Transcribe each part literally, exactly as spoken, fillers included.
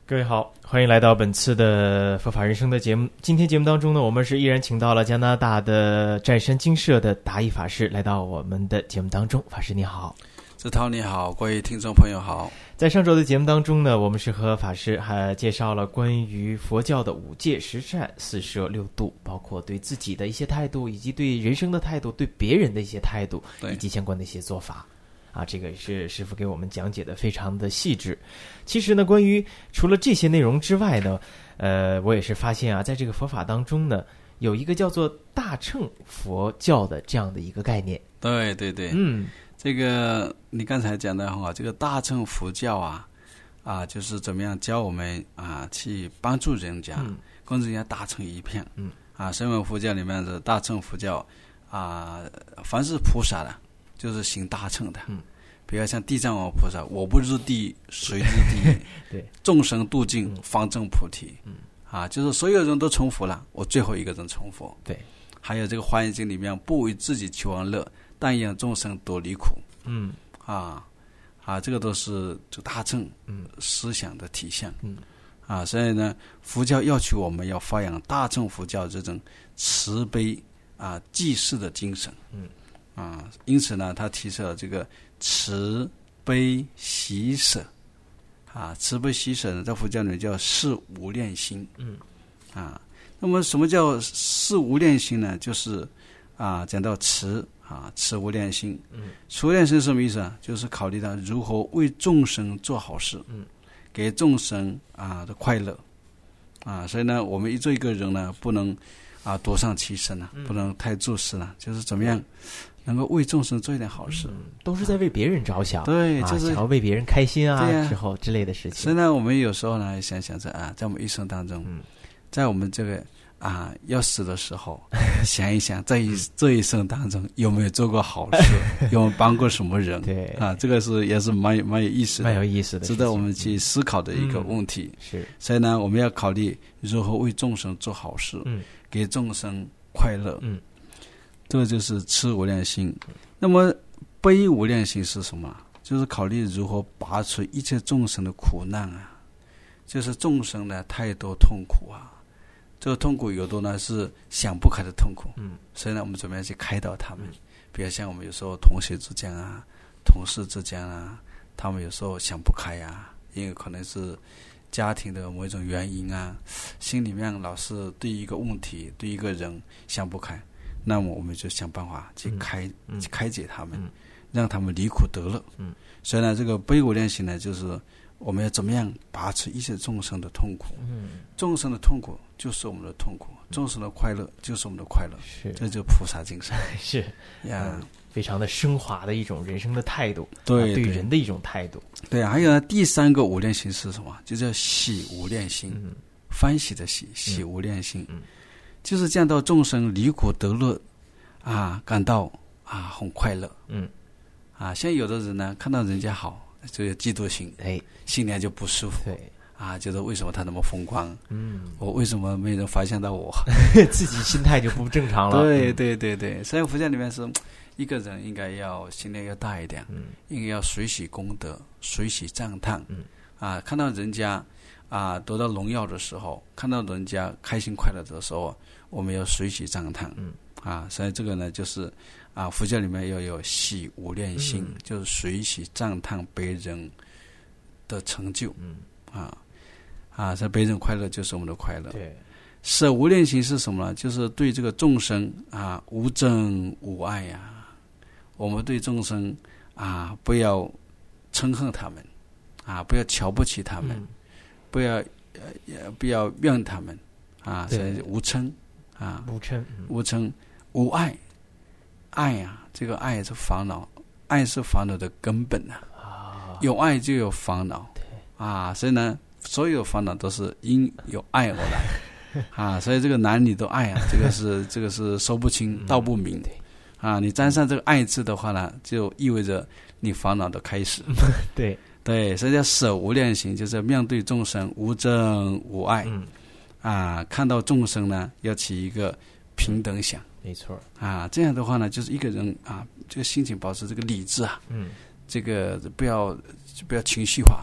各位好，欢迎来到本次的佛法人生的节目。今天节目当中呢，我们是依然请到了加拿大的湛山精舍的达义法师来到我们的节目当中。法师你好。 志涛你好，各位听众朋友好。 在上周的节目当中呢，我们是和法师还介绍了关于佛教的五戒十善四摄六度，包括对自己的一些态度，以及对人生的态度，对别人的一些态度，以及相关的一些做法啊，这个也是师父给我们讲解的非常的细致。其实呢，关于除了这些内容之外呢，呃，我也是发现啊，在这个佛法当中呢，有一个叫做大乘佛教的这样的一个概念。 对对对， 嗯， 这个你刚才讲的很好，这个大乘佛教啊，啊，就是怎么样教我们啊去帮助人家，嗯、跟人家打成一片。嗯，啊，声闻佛教里面的大乘佛教啊，凡是菩萨的，就是行大乘的。嗯。比如像地藏王菩萨，我不入地，谁入地？ 对， 众生度尽，方证菩提。嗯，啊，就是所有人都成佛了，我最后一个人成佛。 对， 还有这个《华严经》里面，不为自己求安乐，但愿众生多离苦。 嗯， 啊，啊，这个都是这大乘思想的体现。嗯，啊，所以呢，佛教要求我们要发扬大乘佛教这种慈悲啊济世的精神。嗯，啊，因此呢，他提出了这个。慈悲喜舍，啊，慈悲喜舍呢，在佛教里叫四无量心。嗯，啊，那么什么叫四无量心呢？就是啊，讲到慈啊，慈无量心。嗯，慈无量心什么意思啊？就是考虑到如何为众生做好事，嗯，给众生啊的快乐，啊，所以呢，我们一做一个人呢，不能啊多上其身了，不能太自私了，就是怎么样？能够为众生做一点好事， 嗯、都是在为别人着想， 对，就是、 啊、想要为别人开心啊， 啊之后之类的事情。 所以呢，我们有时候呢想想着啊，在我们一生当中，嗯、在我们这个啊要死的时候，想一想这一这一生当中有没有做过好事，有没有帮过什么人？对啊，这个是也是蛮有蛮有意思的， 蛮有意思的， 值得我们去思考的一个问题。 嗯、是， 所以呢，我们要考虑如何为众生做好事，嗯、给众生快乐。嗯。这个就是慈无量心。那么悲无量心是什么？就是考虑如何拔除一切众生的苦难啊，就是众生呢太多痛苦啊，这个痛苦有的呢是想不开的痛苦，嗯，所以呢我们怎么样去开导他们？比如像我们有时候同学之间啊，同事之间啊，他们有时候想不开啊，因为可能是家庭的某一种原因啊，心里面老是对一个问题对一个人想不开，那么我们就想办法去开、嗯、去开解他们、嗯、让他们离苦得乐、嗯、所以呢这个悲无量心呢，就是我们要怎么样拔除一切众生的痛苦、嗯、众生的痛苦就是我们的痛苦、嗯、众生的快乐就是我们的快乐，是这就是菩萨精神， 是呀、嗯，非常的升华的一种人生的态度， 对、 啊、对人的一种态度。 对啊，还有呢第三个无量心是什么？就叫喜无量心、嗯、欢喜的喜，喜无量心、嗯嗯，就是见到众生离苦得乐啊，感到啊很快乐。嗯，啊，像有的人呢，看到人家好，就有嫉妒心，哎，心里就不舒服。对，啊，觉得为什么他那么风光？嗯，我为什么没人发现到我？ 自己心态就不正常了。 对对对对，所以佛教里面是一个人应该要心量要大一点，嗯，应该要随喜功德，随喜赞叹。嗯，啊，看到人家啊得到荣耀的时候，看到人家开心快乐的时候，我们要随喜赞叹。嗯，啊，所以这个呢，就是啊，佛教里面要有喜无量心，嗯、就是随喜赞叹别人的成就。嗯，啊啊，所以别人快乐就是我们的快乐。对，舍无量心是什么呢？就是对这个众生啊无憎无爱呀、啊，我们对众生啊不要憎恨他们，啊不要瞧不起他们，嗯、不要呃不要怨他们，啊，所以无嗔啊， 无嗔、嗯、 无嗔无爱，爱啊，这个爱是烦恼，爱是烦恼的根本啊。啊有爱就有烦恼，啊，所以呢，所有烦恼都是因有爱而来。啊，所以这个男女都爱啊，这个是这个是说不清道不明。啊，你沾上这个爱字的话呢，就意味着你烦恼的开始。 对对，所以叫舍无量心，就是面对众生无憎无爱。嗯，啊，看到众生呢，要起一个平等想。 没错。 啊，这样的话呢，就是一个人啊，这个心情保持这个理智啊。嗯。这个不要不要情绪化。嗯。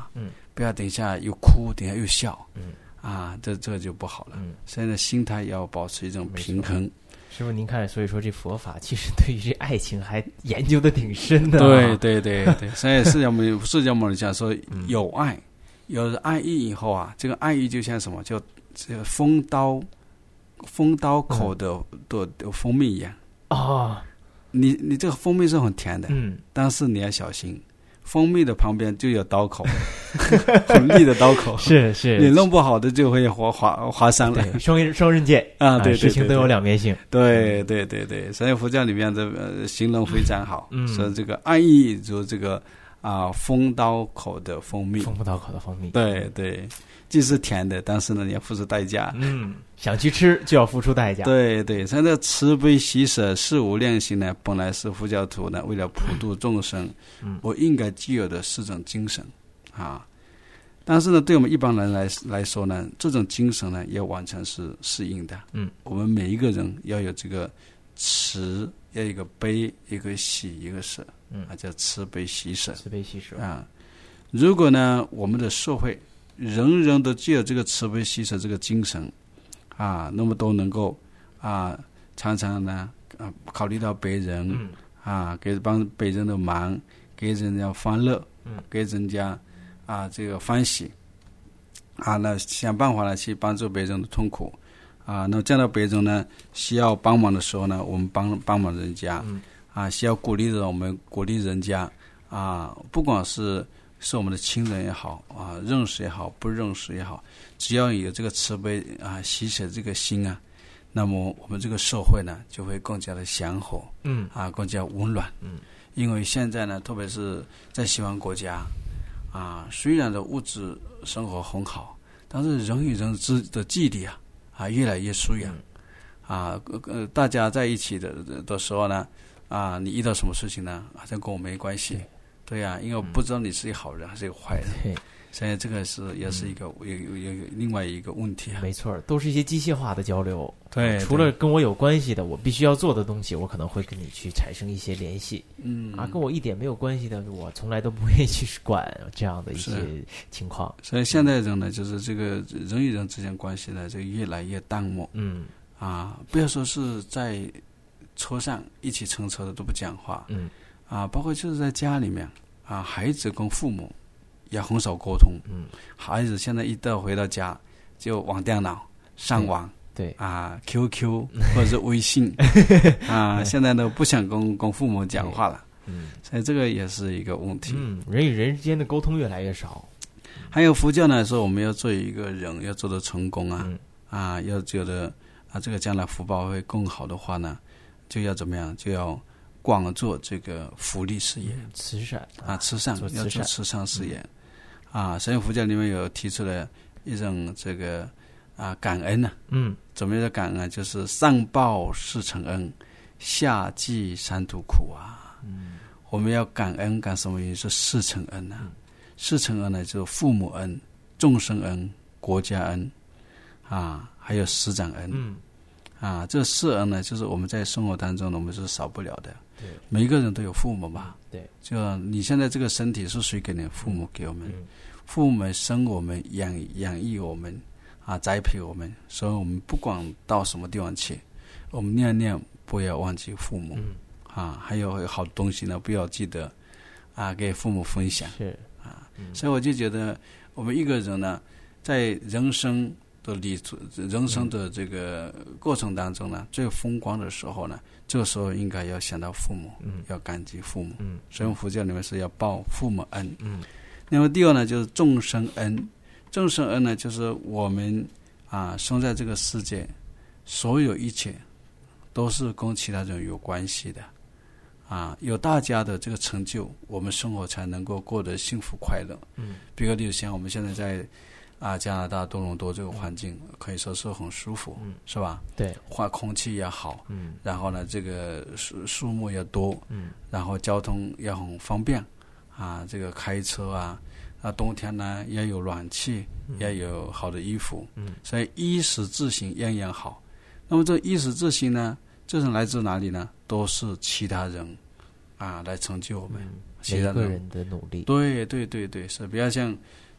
不要等一下又哭，等一下又笑， 嗯， 啊，这这就不好了。 嗯， 所以呢，心态要保持一种平衡。 师父您看，所以说这佛法其实对于这爱情还研究的挺深的、啊。 对对对对，所以释迦牟尼释迦牟尼讲说有爱，有了爱意以后啊，这个爱意就像什么，就这个风刀风刀口的、嗯、的, 的蜂蜜一样。 哦， 你你这个蜂蜜是很甜的， 嗯， 但是你要小心，蜂蜜的旁边就有刀口，很利的刀口， 是是， 你弄不好的就会划划划伤了， 双双刃剑啊，对对对对， 事情都有两面性， 对对对对，所以佛教里面的、呃、形容非常好， 嗯， 说这个爱意如这个啊风刀口的蜂蜜， 风刀口的蜂蜜， 对对。既是甜的，但是呢，你要付出代价。 嗯，想去吃就要付出代价。 对对，像这慈悲喜舍事无量心呢，本来是佛教徒呢为了普度众生，嗯，我应该具有的四种精神啊。但是呢，对我们一般人来来说呢，这种精神呢，要完全是适应的。嗯，我们每一个人要有这个慈，要有一个悲，一个喜，一个舍，嗯，啊，叫慈悲喜舍。 慈悲喜舍啊，如果呢，我们的社会人人都具有这个慈悲喜舍这个精神啊，那么都能够啊，常常呢啊考虑到别人、嗯、啊，给帮别人的忙，给人家欢乐，嗯，给人家啊这个欢喜啊，那想办法呢去帮助别人的痛苦啊，那见到别人呢需要帮忙的时候呢，我们帮帮忙人家、嗯、啊，需要鼓励的我们鼓励人家啊，不管是是我们的亲人也好啊，认识也好，不认识也好，只要有这个慈悲啊、喜舍这个心啊，那么我们这个社会呢就会更加的祥和，嗯啊，更加温暖，嗯。因为现在呢，特别是在西方国家啊，虽然的物质生活很好，但是人与人之的距离啊啊越来越疏远，啊呃大家在一起的的时候呢啊，你遇到什么事情呢，好像跟我没关系。对呀、啊，因为我不知道你是一个好人还是一个坏人，嗯、所以这个是也是一个有有有另外一个问题啊。 没错，都是一些机械化的交流。 对， 除了跟我有关系的，我必须要做的东西，我可能会跟你去产生一些联系。嗯，啊，跟我一点没有关系的，我从来都不愿意去管这样的一些情况。 所以现代人呢，就是这个人与人之间关系呢，就越来越淡漠。嗯，啊，不要说是在车上一起乘车的都不讲话。嗯。啊，包括就是在家里面啊，孩子跟父母也很少沟通。嗯，孩子现在一到回到家就玩电脑、上网， 对, 对啊 ，Q Q 或者是微信啊，现在都不想跟跟父母讲话了。嗯，所以这个也是一个问题。 嗯，人与人之间的沟通越来越少。 还有佛教呢，说我们要做一个人，要做得成功啊，嗯、啊，要觉得啊，这个将来福报会更好的话呢，就要怎么样？就要广做这个福利事业、 嗯、慈善啊，慈善做慈善要做慈善事业、嗯、啊。所以佛教里面有提出了一种这个啊感恩呢、啊，嗯，怎么样的感恩啊？就是上报四承恩，下济三途苦啊。嗯，我们要感恩干什么？原因是四承恩啊，嗯、四承恩呢就是父母恩、众生恩、国家恩啊，还有师长恩。嗯。啊，这四恩呢，就是我们在生活当中呢，我们是少不了的。对，每一个人都有父母嘛。对，就你现在这个身体是谁给你？父母给我们，嗯、父母生我们、养养育我们，啊，栽培我们。所以我们不管到什么地方去，我们念念不要忘记父母。嗯、啊，还有好东西呢，不要记得啊，给父母分享。是啊，嗯、所以我就觉得，我们一个人呢，在人生的里人生的这个过程当中呢，最风光的时候呢，这个时候应该要想到父母，嗯、要感激父母。嗯，所以佛教里面是要报父母恩。嗯，那么第二呢，就是众生恩。众生恩呢，就是我们啊生在这个世界，所有一切都是跟其他人有关系的。啊，有大家的这个成就，我们生活才能够过得幸福快乐。嗯，比如例如像我们现在在啊，加拿大多伦多这个环境可以说是很舒服，嗯、是吧？对，换空气也好，嗯，然后呢，这个树树木也多，嗯，然后交通也很方便，啊，这个开车啊，啊，冬天呢也有暖气，嗯、也有好的衣服，嗯，所以衣食住行样样好。那么这衣食住行呢，这是来自哪里呢？都是其他人啊来成就我们，嗯、其他人每个人的努力。 对对对对，是比较像。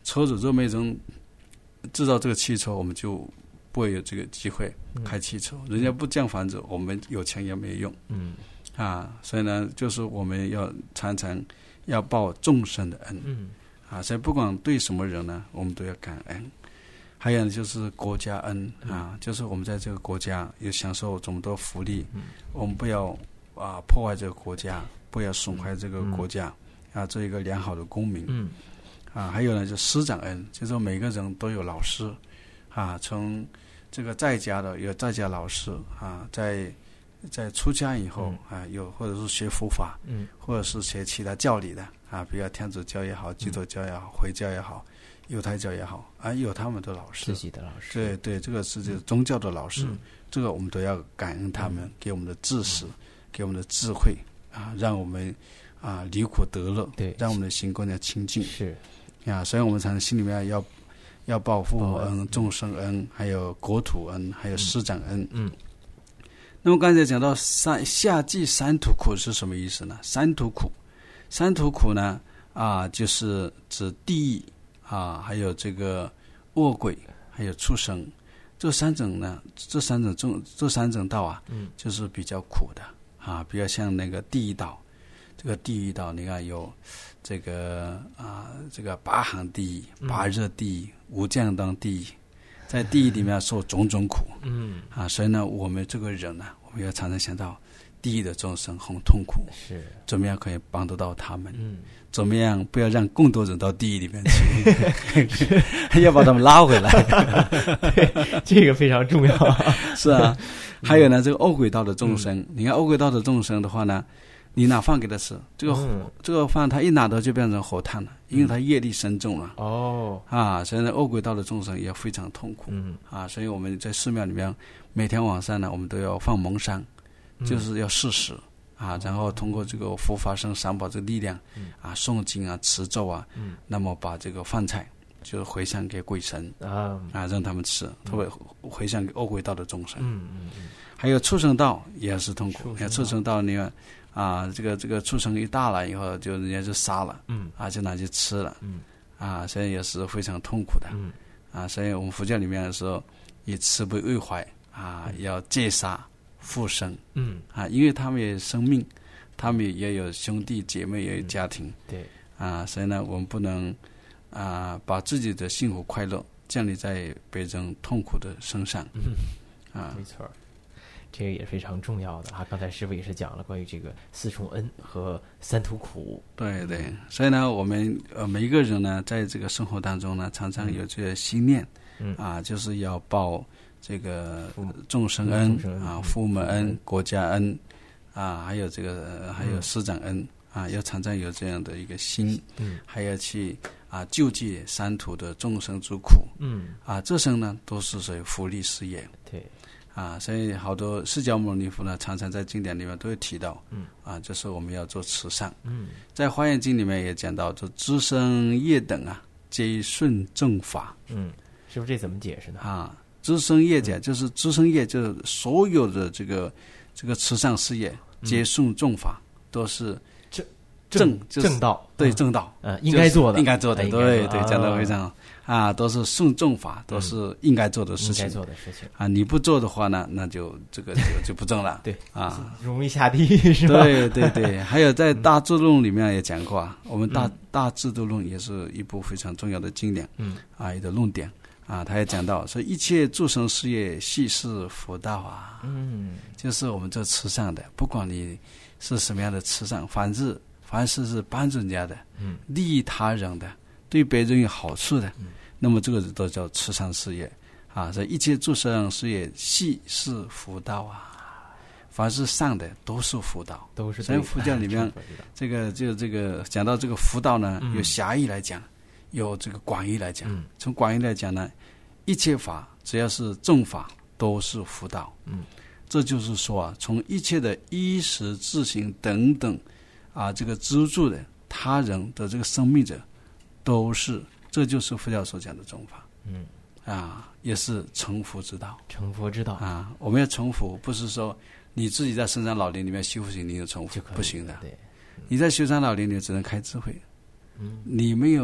车子如果没人制造这个汽车，我们就不会有这个机会开汽车。嗯、人家不建房子，我们有钱也没用。嗯，啊，所以呢，就是我们要常常要报众生的恩。嗯，啊，所以不管对什么人呢，我们都要感恩。还有呢，就是国家恩啊，就是我们在这个国家有享受这么多福利，嗯、我们不要啊破坏这个国家，不要损坏这个国家，嗯、啊，做一个良好的公民。嗯，啊，还有呢，就师长恩，就是每个人都有老师，啊，从这个在家的有在家老师啊，在在出家以后、嗯、啊，有或者是学佛法，嗯，或者是学其他教理的啊，比如天主教也好，基督教也好，回教也好。犹太教也好啊，有他们的老师， 自己的老师， 对对，这个是这宗教的老师，嗯、这个我们都要感恩他们、嗯、给我们的知识，嗯、给我们的智慧啊，让我们啊离苦得乐， 对， 让我们的心更加清净。 是啊，所以我们才能心里面要要报父母恩、众生恩，还有国土恩，还有师长恩。嗯。嗯那么刚才讲到三夏季三途苦是什么意思呢？三途苦，三途苦呢啊，就是指地狱。啊，还有这个恶鬼，还有畜生，这三种呢，这三种中，这三种道啊，嗯，就是比较苦的啊，比较像那个地狱道。这个地狱道，你看有这个啊，这个八寒地狱、八热地狱、无间道地狱，在地狱里面受种种苦，嗯，啊，所以呢，我们这个人呢，我们要常常想到地狱的众生很痛苦， 是怎么样可以帮得到他们？嗯。怎么样？不要让更多人到地狱里面去，要把他们拉回来。 对，这个非常重要。 是啊，还有呢，这个恶鬼道的众生，嗯、你看恶鬼道的众生的话呢，你拿饭给他吃，这个、嗯、这个饭他一拿到就变成火炭了，因为他业力深重了。哦，啊，所以呢，恶鬼道的众生也非常痛苦。嗯，啊，所以我们在寺庙里面每天晚上呢，我们都要放蒙山，就是要誓死。啊，然后通过这个佛法僧三宝这个力量，嗯、啊，诵经啊，持咒啊，嗯、那么把这个饭菜就是回向给鬼神啊，啊，让他们吃，特别回向给恶鬼道的众生。嗯嗯嗯。还有畜生道也是痛苦，像畜生道你看啊，这个这个畜生一大了以后，就人家就杀了，嗯，啊，就拿去吃了，嗯，啊，所以也是非常痛苦的，嗯，啊，所以我们佛教里面说，以慈悲为怀啊，要戒杀。复生，嗯啊，因为他们也有生命，他们也有兄弟姐妹，也有家庭，嗯、 对啊，所以呢，我们不能啊把自己的幸福快乐建立在别人痛苦的身上，嗯啊，没错，这个也非常重要的啊。刚才师父也是讲了关于这个四重恩和三途苦， 对对，所以呢，我们呃每一个人呢，在这个生活当中呢，常常有这个心念，嗯啊，就是要报。这个众生恩啊，父母恩、国家恩啊，还有这个还有师长恩啊，要常常有这样的一个心，嗯，还要去啊救济三途的众生之苦，嗯，啊，这些呢都是属于福利事业， 对， 啊，所以好多释迦牟尼佛呢，常常在经典里面都会提到，嗯，啊，就是我们要做慈善，嗯，在华严经里面也讲到，这知生业等啊，皆顺正法， 嗯，是不是这怎么解释呢？ 啊。知生业者就是知生业，就是所有的这个这个慈善事业，皆顺正法，都是正正正道， 对正道， 嗯，应该做的， 应该做的，对对，讲得非常好啊，都是顺正法，都是应该做的事情， 应该做的事情啊，你不做的话呢，那就这个就就不正了， 对啊， 容易下地狱是吧？ 对对对，还有在《大智度论》里面也讲过啊，我们大大智度论也是一部非常重要的经典，嗯啊，一个论点。啊，他也讲到说，一切诸生事业系是佛道啊，嗯，就是我们做慈善的，不管你是什么样的慈善，凡是凡是是帮助人家的，嗯，利益他人的，对别人有好处的，嗯，那么这个都叫慈善事业啊。所以一切诸生事业系是佛道啊，凡是善的都是佛道， 都是。 所以佛教里面这个就这个讲到这个佛道呢，有狭义来讲。有这个广义来讲，从广义来讲呢，一切法只要是正法都是佛道。嗯，这就是说啊，从一切的衣食住行等等啊，这个资助的他人的这个生命者，都是，这就是佛教所讲的正法。嗯，啊，也是成佛之道。 成佛之道啊，我们要成佛，不是说你自己在深山老林里面修行，你就成佛，不行的。 对， 你在修山老林里只能开智慧。嗯，你没有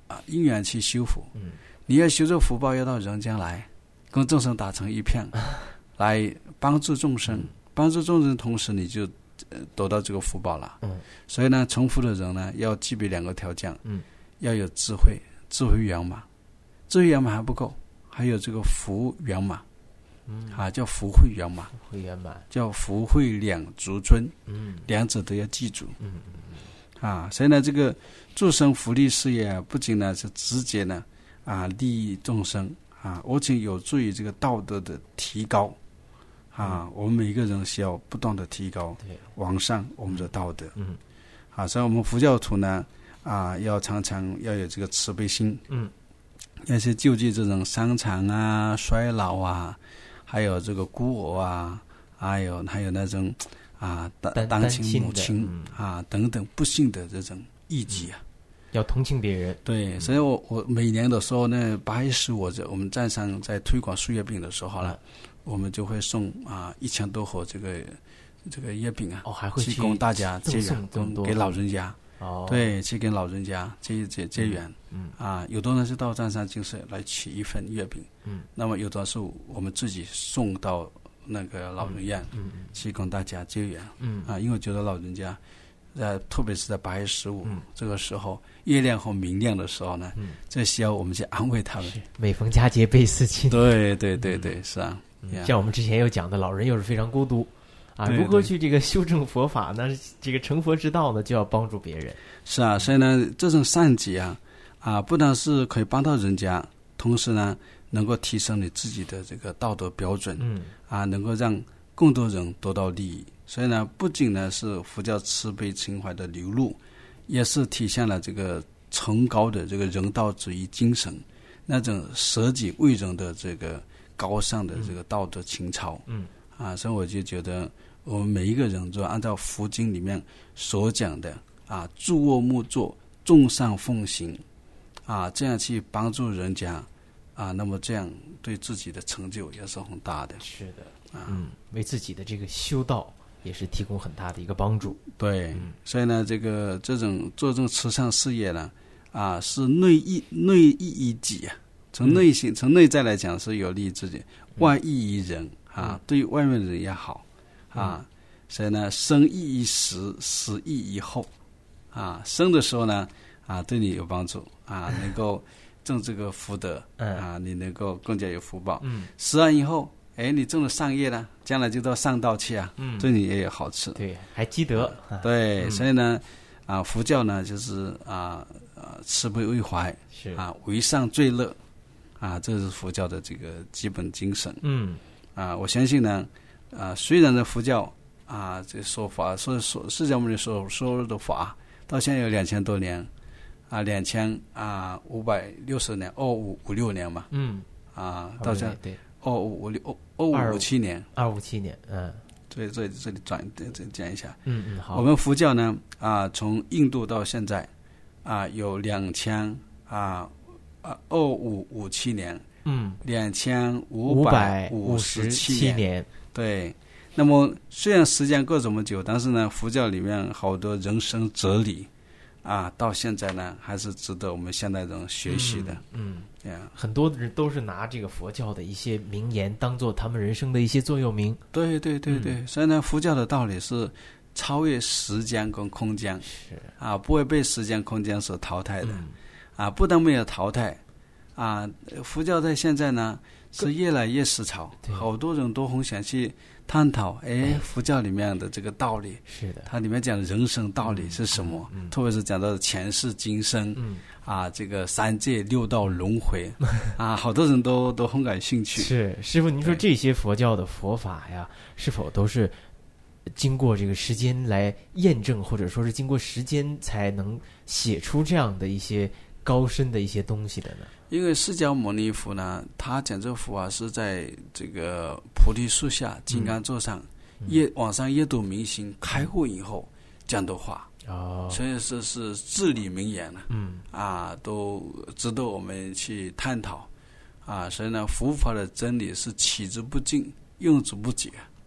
啊因缘去修福。嗯，你要修这福报，要到人间来，跟众生打成一片，来帮助众生，帮助众生，同时你就得到这个福报了。嗯，所以呢，成福的人呢，要具备两个条件。嗯，要有智慧，智慧圆满，智慧圆满还不够，还有这个福圆满。嗯，啊，叫福慧圆满， 福慧圆满， 叫福慧两足尊。嗯，两者都要记住。嗯嗯嗯。啊，所以呢，这个助生福利事业啊，不仅呢是直接呢啊利益众生啊，而且有助于这个道德的提高。啊，嗯、我们每个人需要不断的提高，对，完善我们的道德。嗯。啊，所以我们佛教徒呢啊，要常常要有这个慈悲心。嗯。要去救济这种伤残啊、衰老啊。还有这个孤儿啊，还有还有那种啊单单亲母亲、嗯、啊等等不幸的这种义疾啊， 要同情别人。 对，所以我我每年的时候呢，八月十五日我们站上在推广树叶饼的时候呢，嗯、我们就会送啊一千多盒这个这个叶饼啊， 哦，还会去供大家结缘，给老人家。哦，对，去跟老人家结结结缘。嗯，嗯啊，有的人是到站上精舍来取一份月饼。嗯，那么有的是我们自己送到那个老人院，嗯，嗯去跟大家结缘。嗯，啊，因为觉得老人家，呃，特别是在八月十五、嗯、这个时候，月亮和明亮的时候呢，嗯，这需要我们去安慰他们。 每逢佳节倍思亲。 对对对对，嗯、是啊、 嗯。像我们之前有讲的，老人又是非常孤独。啊，如何去这个修正佛法呢？这个成佛之道呢，就要帮助别人。 是啊，所以呢，这种善结啊，啊，不但是可以帮到人家，同时呢，能够提升你自己的这个道德标准。嗯，啊，能够让更多人得到利益。所以呢，不仅呢是佛教慈悲情怀的流露，也是体现了这个崇高的这个人道主义精神，那种舍己为人的这个高尚的这个道德情操。嗯，啊，所以我就觉得。我们每一个人就按照佛经里面所讲的啊，助恶莫作，众善奉行啊，这样去帮助人家啊，那么这样对自己的成就也是很大的。 是的，啊、嗯，为自己的这个修道也是提供很大的一个帮助。 对，嗯、所以呢，这个这种做这种慈善事业呢，啊，是内益内益于己啊，从内心、嗯、从内在来讲是有利于自己，外益于人啊，嗯、对外面的人也好。啊，所以呢，生益于时，死益于后。啊，生的时候呢，啊，对你有帮助啊，能够种这个福德，啊，你能够更加有福报。嗯，死完以后，哎，你种了善业呢，将来就到上道去啊，嗯，对你也有好处。 对，还积德。 啊、对、嗯，所以呢，啊，佛教呢就是啊啊慈悲为怀，是啊为善最乐，啊，这是佛教的这个基本精神。嗯，啊，我相信呢。啊，虽然呢，佛教啊，这说法说说释迦牟尼所说的法，到现在有两千多年，啊，两千啊五百六十年，二五五六年嘛，嗯，啊，到现在对，二五五六二五五七年， 二五七年，嗯， 所以这里这里转这讲一下， 嗯嗯，好， 我们佛教呢，啊，从印度到现在，啊，有两千啊啊二五五七年，嗯，两千五百五十七年。对，那么虽然时间过这么久，但是呢，佛教里面好多人生哲理啊，到现在呢还是值得我们现代人学习的。嗯，嗯 yeah. 很多人都是拿这个佛教的一些名言当做他们人生的一些座右铭。 对对对对，嗯、所以呢，佛教的道理是超越时间跟空间，是啊，不会被时间空间所淘汰的。嗯、啊，不但没有淘汰啊，佛教在现在呢。是越来越思潮，好多人都很想去探讨，哎，佛教里面的这个道理，是的，它里面讲人生道理是什么？嗯嗯、特别是讲到前世今生，嗯、啊，这个三界六道轮回，啊，好多人都都很感兴趣。 是师父，您说这些佛教的佛法呀，是否都是经过这个时间来验证，或者说是经过时间才能写出这样的一些高深的一些东西的呢？ 因为释迦牟尼佛呢，他讲这佛啊是在这个菩提树下金刚座上，阅、嗯、往上阅读明心开悟以后讲的话，哦，所以说是至理名言了，嗯，啊，都值得我们去探讨，啊，所以呢，佛法的真理是取之不尽，用之不竭，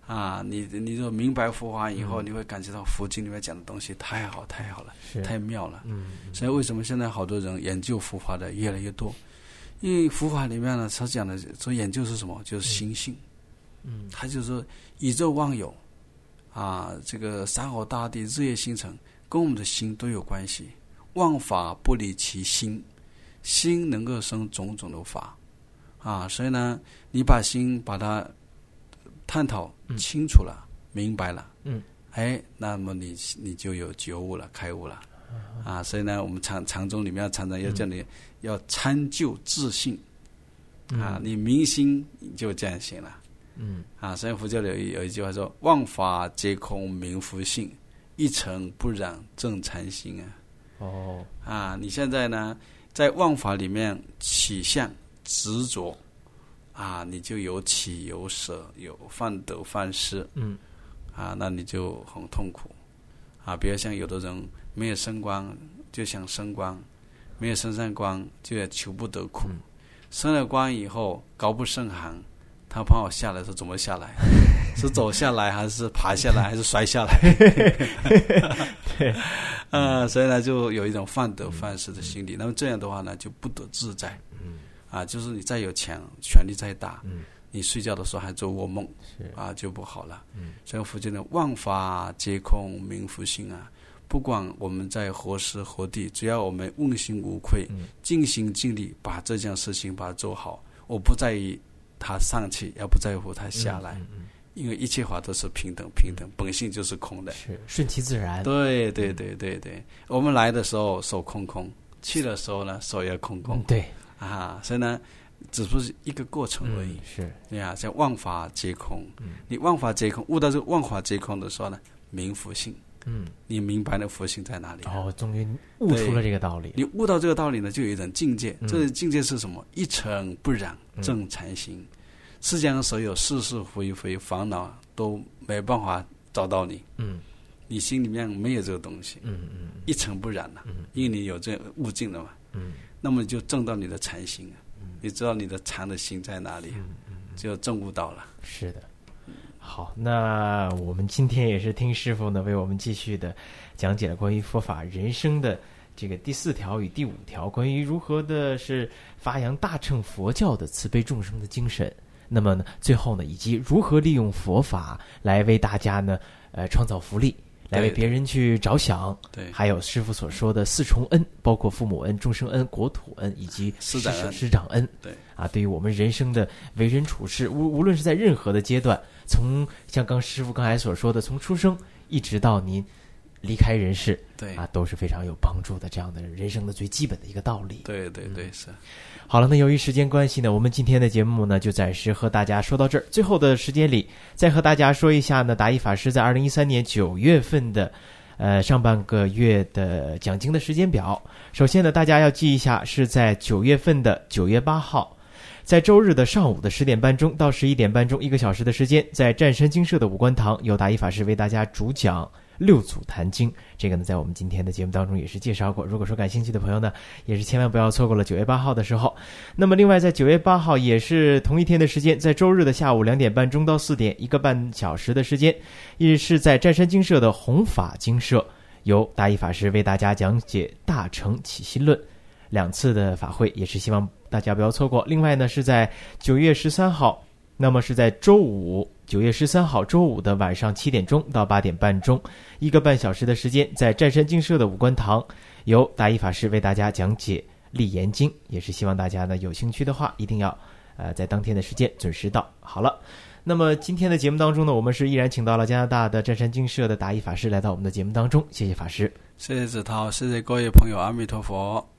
啊，你你就明白佛法以后，嗯、你会感觉到佛经里面讲的东西太好太好了，太妙了。嗯，所以为什么现在好多人研究佛法的越来越多？因为佛法里面呢，他讲的说研究是什么？就是心性。嗯，他就是说宇宙万有啊，这个山河大地、日月星辰，跟我们的心都有关系。万法不离其心，心能够生种种的法啊。所以呢，你把心把它探讨清楚了、嗯、明白了，嗯，哎，那么你你就有觉悟了、开悟了。啊，所以呢，我们禅禅宗里面常常要叫你、嗯、要参究自信，啊，你明心就这样行了，嗯，啊，所以佛教里有有一句话说：“万法皆空，明佛性，一尘不染，正禅心。”啊，哦，啊，你现在呢，在万法里面起相执着，啊，你就有起有舍，有犯得犯失，嗯，啊，那你就很痛苦。啊，比如像有的人没有升光就想升光，没有升上光就要求不得苦，嗯、升了光以后高不胜寒，他怕我下来是怎么下来？是走下来还是爬下来还是摔下来？对，呃，所以呢就有一种犯得犯失的心理。那么这样的话呢就不得自在。嗯，啊，就是你再有钱，权力再大，嗯。你睡觉的时候还做噩梦，啊，就不好了。嗯，所以佛经的万法皆空，明佛性啊。不管我们在何时何地，只要我们问心无愧，嗯、尽心尽力把这件事情把它做好，我不在意它上去，也不在乎它下来，嗯嗯嗯、因为一切法都是平等，平等、嗯、本性就是空的， 是顺其自然。 对对对对对，我们来的时候手空空，去的时候呢手也空空。 嗯、对啊，所以呢。只不是一个过程而已，嗯、 是对呀，像万法皆空，嗯、你万法皆空，悟到这个万法皆空的时候呢，明佛性，嗯，你明白了佛性在哪里？ 哦，终于悟出了这个道理。 你悟到这个道理呢，就有一种境界，嗯、这个境界是什么？一尘不染，正禅心。嗯、世间上所有是是非非烦恼都没办法找到你，嗯，你心里面没有这个东西，嗯嗯，一尘不染了，嗯，因为你有这个悟境了嘛，嗯，那么就证到你的禅心啊。你知道你的禅的心在哪里，嗯嗯、就证悟到了。 是的，好，那我们今天也是听师父呢为我们继续的讲解了关于佛法人生的这个第四条与第五条，关于如何的是发扬大乘佛教的慈悲众生的精神。那么呢，最后呢，以及如何利用佛法来为大家呢，呃，创造福利。来为别人去着想， 对， 还有师父所说的四重恩，包括父母恩、众生恩、国土恩以及师长恩。 师长恩， 对啊，对于我们人生的为人处事，无无论是在任何的阶段，从像刚师父刚才所说的，从出生一直到您离开人世， 对啊，都是非常有帮助的。这样的人生的最基本的一个道理。 对对对，是。 好了，那由于时间关系呢，我们今天的节目呢就暂时和大家说到这儿。最后的时间里，再和大家说一下呢，达一法师在二零一三年九月份的呃上半个月的讲经的时间表。首先呢，大家要记一下，是在九月份的九月八号，在周日的上午的十点半钟到十一点半钟，一个小时的时间，在湛山精舍的五官堂，由达一法师为大家主讲六祖坛经。这个呢在我们今天的节目当中也是介绍过，如果说感兴趣的朋友呢，也是千万不要错过了九月八号的时候。那么另外在九月八号也是同一天的时间，在周日的下午两点半钟到四点，一个半小时的时间，也是在湛山精舍的弘法精舍，由达一法师为大家讲解大乘起心论，两次的法会也是希望大家不要错过。另外呢是在九月十三号，那么是在周五九月十三号周五的晚上七点钟到八点半钟，一个半小时的时间，在湛山精舍的五官堂，由达一法师为大家讲解立言经，也是希望大家呢有兴趣的话，一定要呃在当天的时间准时到。好了，那么今天的节目当中呢，我们是依然请到了加拿大的湛山精舍的达一法师来到我们的节目当中，谢谢法师。 谢谢子涛，谢谢各位朋友，阿弥陀佛。